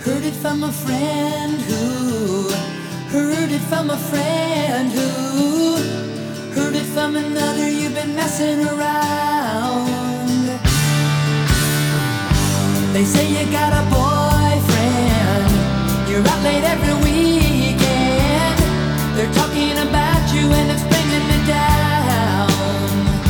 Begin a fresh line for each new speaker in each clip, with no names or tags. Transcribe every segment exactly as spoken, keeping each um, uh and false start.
Heard it from a friend who heard it from a friend who heard it from another. You've been messing around. They say you got a boyfriend, you're out late every weekend. They're talking about you and it's bringing me down.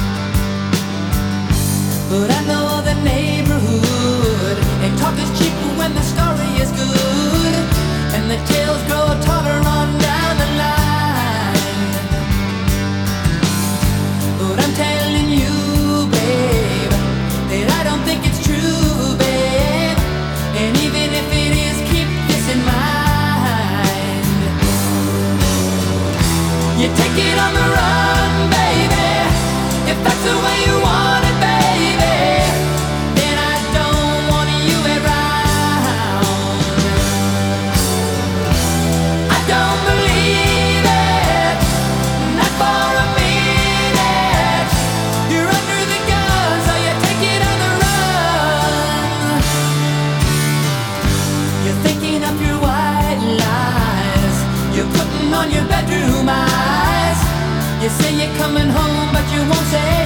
But I know the neighborhood, and talk is cheap when the story is good, and the tales grow taller on down the line. But I'm telling you, babe, that I don't think it's true, babe. And even if it is, keep this in mind. You take it on the run, baby, if that's the way you want it, baby. Then I don't want you around. I don't believe it, not for a minute. You're under the gun, so you take it on the run. You're thinking up your white lies, you're putting on your bedroom eyes. You say you're coming home, but you won't say